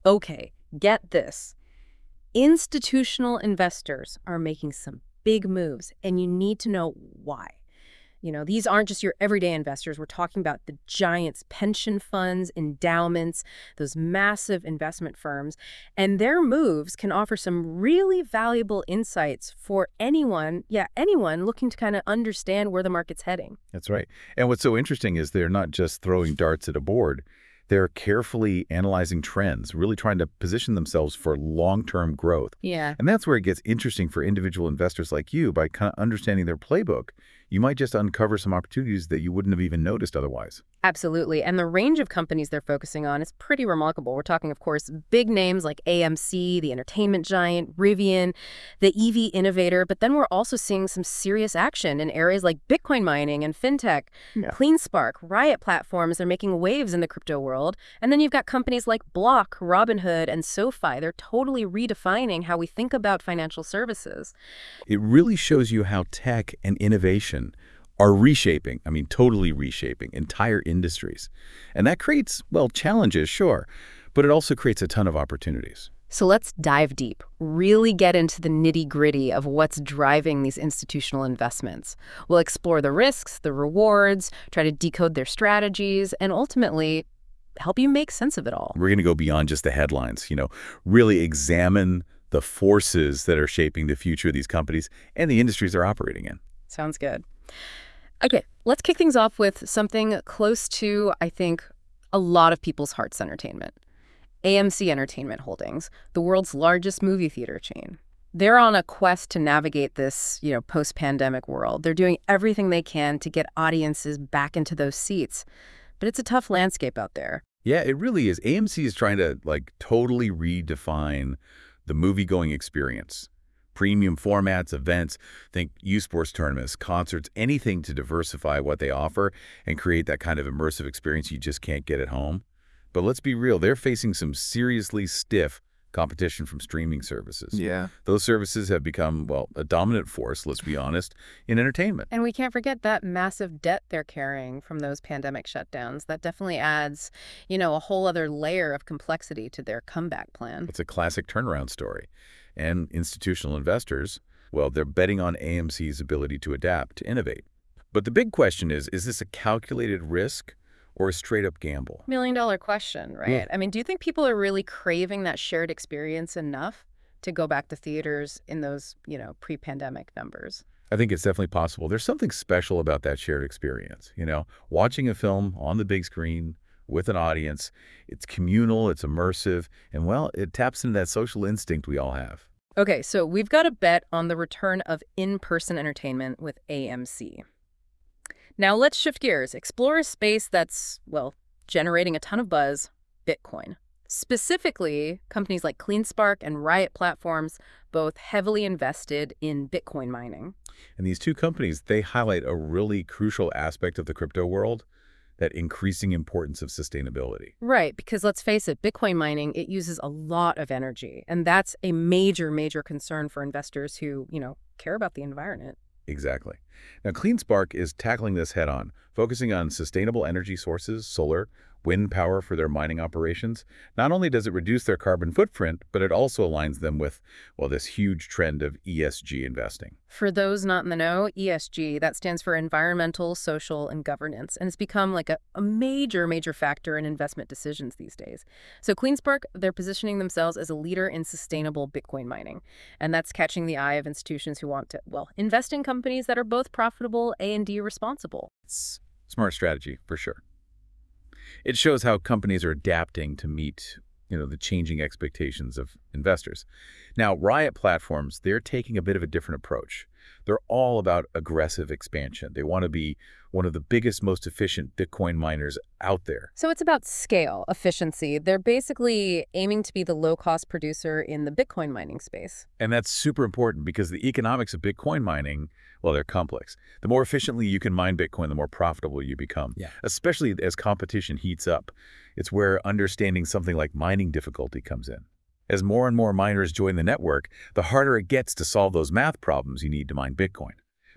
Okay, get this. Institutional investors are making some big moves, and you need to know why. These aren't just your everyday investors. We're talking about the giants, pension funds, endowments, those massive investment firms. And their moves can offer some really valuable insights for anyone, yeah, anyone looking to kind of understand where the market's heading. That's right. And what's so interesting is they're not just throwing darts at a board. They're carefully analyzing trends, really trying to position themselves for long-term growth. Yeah. And that's where it gets interesting for individual investors like you. By kind of understanding their playbook, you might just uncover some opportunities that you wouldn't have even noticed otherwise. Absolutely. And the range of companies they're focusing on is pretty remarkable. We're talking, of course, big names like AMC, the entertainment giant, Rivian, the EV innovator, but then we're also seeing some serious action in areas like Bitcoin mining and fintech. Yeah. CleanSpark, Riot platforms are making waves in the crypto world. And then you've got companies like Block, Robinhood, and SoFi. They're totally redefining how we think about financial services. It really shows you how tech and innovation are reshaping, totally reshaping entire industries. And that creates, well, challenges, sure, but it also creates a ton of opportunities. So let's dive deep, really get into the nitty-gritty of what's driving these institutional investments. We'll explore the risks, the rewards, try to decode their strategies, and ultimately help you make sense of it all. We're going to go beyond just the headlines, really examine the forces that are shaping the future of these companies and the industries they're operating in. Sounds good. Okay, let's kick things off with something close to, I think, a lot of people's hearts entertainment. AMC Entertainment Holdings, the world's largest movie theater chain. They're on a quest to navigate this, post-pandemic world. They're doing everything they can to get audiences back into those seats. But it's a tough landscape out there. Yeah, it really is. AMC is trying to, totally redefine the movie-going experience. Premium formats, events, think youth sports tournaments, concerts, anything to diversify what they offer and create that kind of immersive experience you just can't get at home. But let's be real, they're facing some seriously stiff competition from streaming services. Yeah. Those services have become, well, a dominant force, let's be honest, in entertainment. And we can't forget that massive debt they're carrying from those pandemic shutdowns. That definitely adds, a whole other layer of complexity to their comeback plan. It's a classic turnaround story. And institutional investors, well, they're betting on AMC's ability to adapt, to innovate. But the big question is this a calculated risk or a straight-up gamble? $1 million question, right? Yeah. Do you think people are really craving that shared experience enough to go back to theaters in those, pre-pandemic numbers? I think it's definitely possible. There's something special about that shared experience, watching a film on the big screen with an audience. It's communal, it's immersive, and, well, it taps into that social instinct we all have. Okay, so we've got a bet on the return of in-person entertainment with AMC. Now let's shift gears, explore a space that's, well, generating a ton of buzz, Bitcoin. Specifically, companies like CleanSpark and Riot platforms, both heavily invested in Bitcoin mining. And these two companies, they highlight a really crucial aspect of the crypto world, that increasing importance of sustainability. Right, because let's face it, Bitcoin mining, it uses a lot of energy. And that's a major, major concern for investors who, care about the environment. Exactly. Now, CleanSpark is tackling this head-on, focusing on sustainable energy sources, solar, wind power for their mining operations. Not only does it reduce their carbon footprint, but it also aligns them with, well, this huge trend of ESG investing. For those not in the know, ESG, that stands for environmental, social, and governance. And it's become like a major, major factor in investment decisions these days. So CleanSpark, they're positioning themselves as a leader in sustainable Bitcoin mining. And that's catching the eye of institutions who want to, well, invest in companies that are both profitable and responsible. It's smart strategy, for sure. It shows how companies are adapting to meet, the changing expectations of investors. Now, Riot platforms, they're taking a bit of a different approach. They're all about aggressive expansion. They want to be one of the biggest, most efficient Bitcoin miners out there. So it's about scale, efficiency. They're basically aiming to be the low-cost producer in the Bitcoin mining space. And that's super important because the economics of Bitcoin mining, well, they're complex. The more efficiently you can mine Bitcoin, the more profitable you become, especially as competition heats up. It's where understanding something like mining difficulty comes in. As more and more miners join the network, the harder it gets to solve those math problems you need to mine Bitcoin.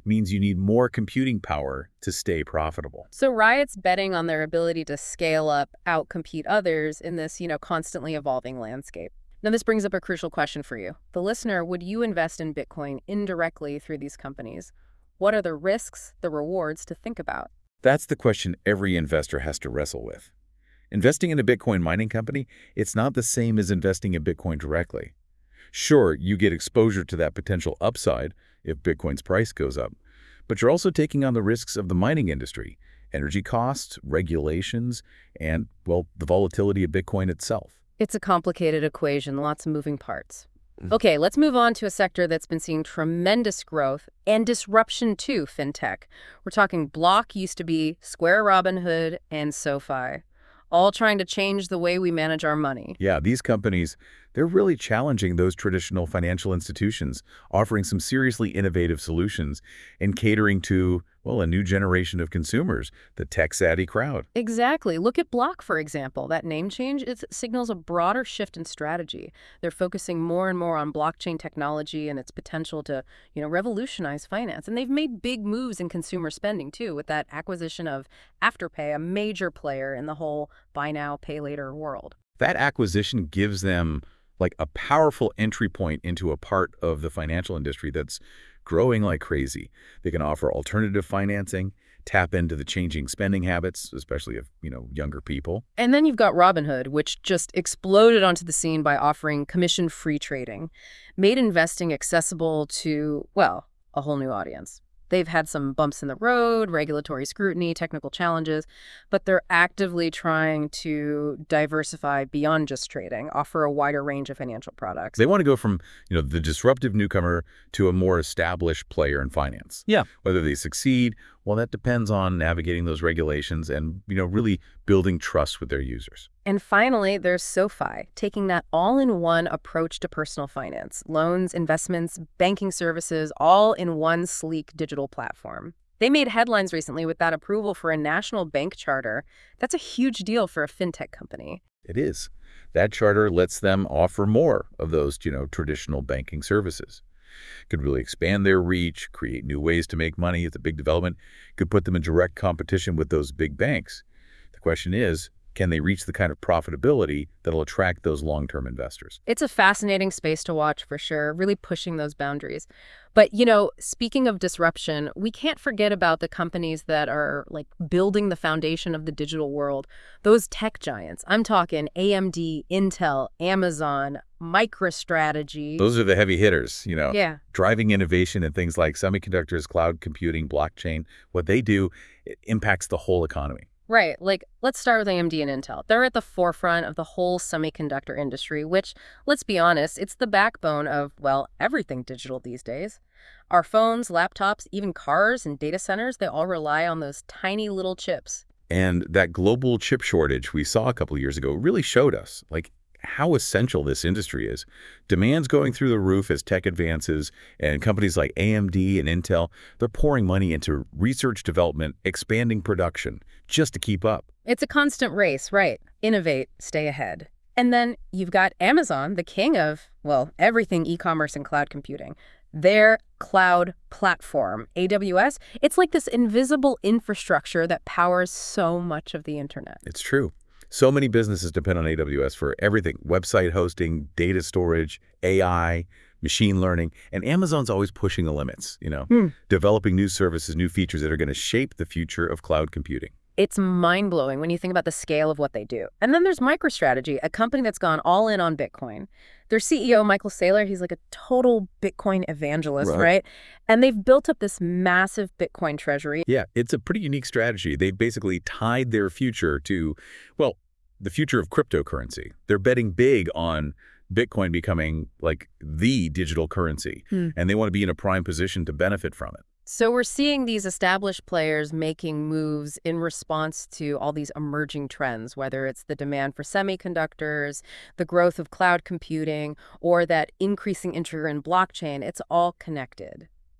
means you need more computing power to stay profitable. So Riot's betting on their ability to scale up, outcompete others in this, constantly evolving landscape. Now, this brings up a crucial question for you. The listener, would you invest in Bitcoin indirectly through these companies? What are the risks, the rewards to think about? That's the question every investor has to wrestle with. Investing in a Bitcoin mining company, it's not the same as investing in Bitcoin directly. Sure, you get exposure to that potential upside if Bitcoin's price goes up, but you're also taking on the risks of the mining industry, energy costs, regulations, and, well, the volatility of Bitcoin itself. It's a complicated equation, lots of moving parts. Okay, let's move on to a sector that's been seeing tremendous growth and disruption too, fintech. We're talking Block used to be Square, Robinhood, and SoFi, all trying to change the way we manage our money. Yeah, these companies, they're really challenging those traditional financial institutions, offering some seriously innovative solutions and catering to, well, a new generation of consumers, the tech-savvy crowd. Exactly. Look at Block, for example. That name change, it signals a broader shift in strategy. They're focusing more and more on blockchain technology and its potential to, revolutionize finance. And they've made big moves in consumer spending, too, with that acquisition of Afterpay, a major player in the whole buy now, pay later world. That acquisition gives them like a powerful entry point into a part of the financial industry that's growing like crazy. They can offer alternative financing, tap into the changing spending habits, especially of, younger people. And then you've got Robinhood, which just exploded onto the scene by offering commission-free trading, made investing accessible to, well, a whole new audience. They've had some bumps in the road, regulatory scrutiny, technical challenges, but they're actively trying to diversify beyond just trading, offer a wider range of financial products. They want to go from, the disruptive newcomer to a more established player in finance. Yeah. Whether they succeed, well, that depends on navigating those regulations and, really building trust with their users. And finally, there's SoFi, taking that all-in-one approach to personal finance, loans, investments, banking services, all in one sleek digital platform. They made headlines recently with that approval for a national bank charter. That's a huge deal for a fintech company. It is. That charter lets them offer more of those, traditional banking services. Could really expand their reach, create new ways to make money. It's a big development. Could put them in direct competition with those big banks. The question is, can they reach the kind of profitability that'll attract those long-term investors? It's a fascinating space to watch for sure, really pushing those boundaries. But, speaking of disruption, we can't forget about the companies that are like building the foundation of the digital world. Those tech giants. I'm talking AMD, Intel, Amazon, MicroStrategy. Those are the heavy hitters, Yeah. driving innovation in things like semiconductors, cloud computing, blockchain. What they do, it impacts the whole economy. Right. Like, let's start with AMD and Intel. They're at the forefront of the whole semiconductor industry, which, let's be honest, it's the backbone of, well, everything digital these days. Our phones, laptops, even cars and data centers, they all rely on those tiny little chips. And that global chip shortage we saw a couple of years ago really showed us, how essential this industry is. Demand's going through the roof as tech advances, and companies like AMD and Intel, they're pouring money into research development, expanding production, just to keep up. It's a constant race, right? Innovate, stay ahead. And then you've got Amazon, the king of, well, everything e-commerce and cloud computing. Their cloud platform, AWS, it's like this invisible infrastructure that powers so much of the internet. It's true. So many businesses depend on AWS for everything: website hosting, data storage, AI, machine learning. And Amazon's always pushing the limits, developing new services, new features that are going to shape the future of cloud computing. It's mind-blowing when you think about the scale of what they do. And then there's MicroStrategy, a company that's gone all in on Bitcoin. Their CEO, Michael Saylor, he's like a total Bitcoin evangelist, right? And they've built up this massive Bitcoin treasury. Yeah, it's a pretty unique strategy. They've basically tied their future to, well, the future of cryptocurrency. They're betting big on Bitcoin becoming like the digital currency, and they want to be in a prime position to benefit from it. So we're seeing these established players making moves in response to all these emerging trends, whether it's the demand for semiconductors, the growth of cloud computing, or that increasing interest in blockchain. It's all connected.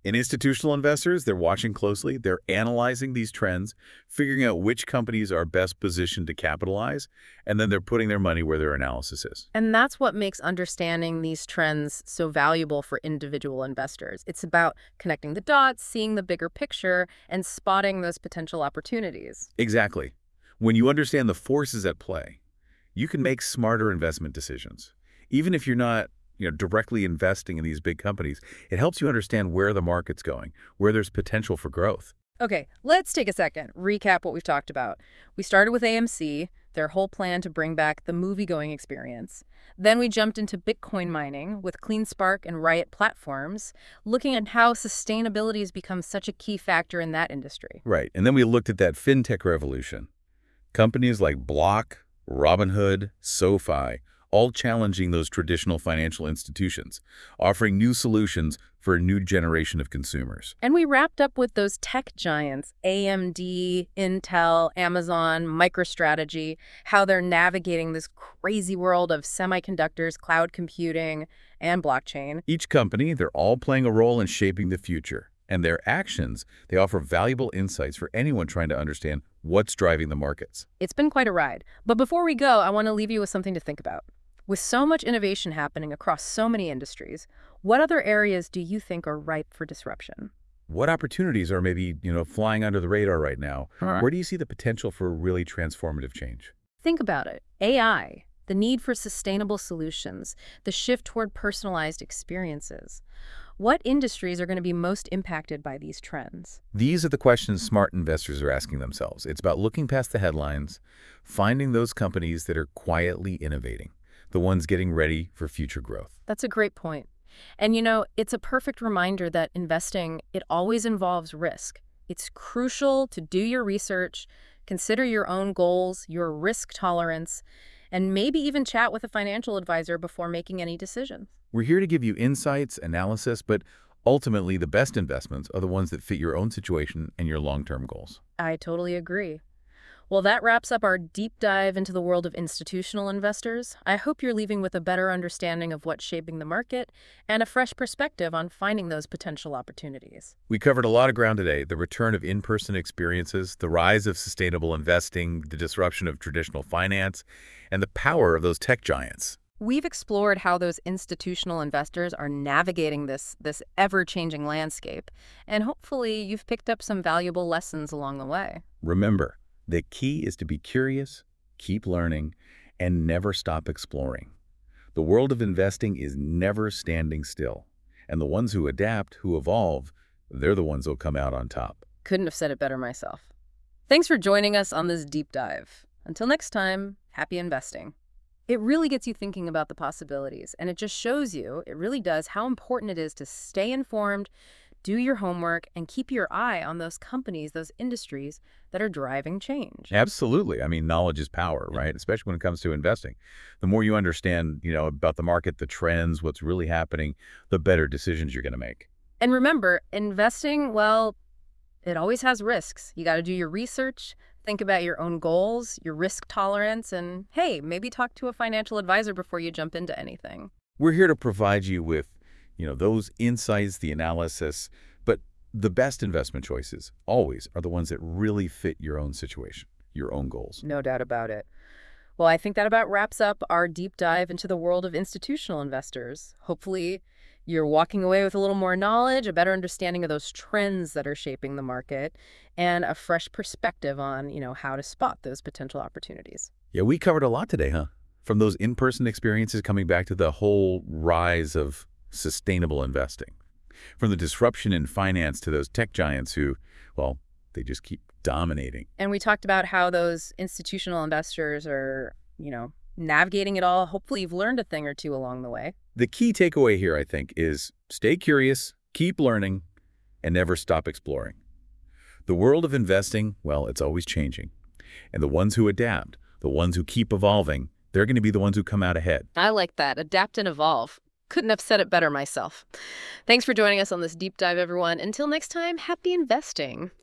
And institutional investors, they're watching closely. They're analyzing these trends, figuring out which companies are best positioned to capitalize, and then they're putting their money where their analysis is. And that's what makes understanding these trends so valuable for individual investors. It's about connecting the dots, seeing the bigger picture, and spotting those potential opportunities. Exactly. When you understand the forces at play, you can make smarter investment decisions. Even if you're not directly investing in these big companies, it helps you understand where the market's going, where there's potential for growth. Okay, let's take a second, recap what we've talked about. We started with AMC, their whole plan to bring back the movie-going experience. Then we jumped into Bitcoin mining with CleanSpark and Riot platforms, looking at how sustainability has become such a key factor in that industry. Right. And then we looked at that fintech revolution. Companies like Block, Robinhood, SoFi, all challenging those traditional financial institutions, offering new solutions for a new generation of consumers. And we wrapped up with those tech giants, AMD, Intel, Amazon, MicroStrategy, how they're navigating this crazy world of semiconductors, cloud computing, and blockchain. Each company, they're all playing a role in shaping the future. And their actions, they offer valuable insights for anyone trying to understand what's driving the markets. It's been quite a ride. But before we go, I want to leave you with something to think about. With so much innovation happening across so many industries, what other areas do you think are ripe for disruption? What opportunities are maybe, flying under the radar right now? Huh. Where do you see the potential for really transformative change? Think about it. AI, the need for sustainable solutions, the shift toward personalized experiences. What industries are going to be most impacted by these trends? These are the questions smart investors are asking themselves. It's about looking past the headlines, finding those companies that are quietly innovating, the ones getting ready for future growth. That's a great point. And it's a perfect reminder that investing, it always involves risk. It's crucial to do your research, consider your own goals, your risk tolerance, and maybe even chat with a financial advisor before making any decisions. We're here to give you insights, analysis, but ultimately the best investments are the ones that fit your own situation and your long-term goals. I totally agree. Well, that wraps up our deep dive into the world of institutional investors. I hope you're leaving with a better understanding of what's shaping the market and a fresh perspective on finding those potential opportunities. We covered a lot of ground today: the return of in-person experiences, the rise of sustainable investing, the disruption of traditional finance, and the power of those tech giants. We've explored how those institutional investors are navigating this ever-changing landscape, and hopefully you've picked up some valuable lessons along the way. Remember, the key is to be curious, keep learning, and never stop exploring. The world of investing is never standing still, and the ones who adapt, who evolve, they're the ones who'll come out on top. Couldn't have said it better myself. Thanks for joining us on this deep dive. Until next time, happy investing. It really gets you thinking about the possibilities, and it just shows you, it really does, how important it is to stay informed, do your homework, and keep your eye on those companies, those industries that are driving change. Absolutely. I mean, knowledge is power, right? Especially when it comes to investing. The more you understand, about the market, the trends, what's really happening, the better decisions you're going to make. And remember, investing, well, it always has risks. You got to do your research, think about your own goals, your risk tolerance, and hey, maybe talk to a financial advisor before you jump into anything. We're here to provide you with, those insights, the analysis, but the best investment choices always are the ones that really fit your own situation, your own goals. No doubt about it. Well, I think that about wraps up our deep dive into the world of institutional investors. Hopefully, you're walking away with a little more knowledge, a better understanding of those trends that are shaping the market, and a fresh perspective on, how to spot those potential opportunities. Yeah, we covered a lot today, huh? From those in-person experiences coming back to the whole rise of sustainable investing. From the disruption in finance to those tech giants who, well, they just keep dominating. And we talked about how those institutional investors are, navigating it all. Hopefully you've learned a thing or two along the way. The key takeaway here, I think, is stay curious, keep learning, and never stop exploring. The world of investing, well, it's always changing. And the ones who adapt, the ones who keep evolving, they're going to be the ones who come out ahead. I like that. Adapt and evolve. Couldn't have said it better myself. Thanks for joining us on this deep dive, everyone. Until next time, happy investing.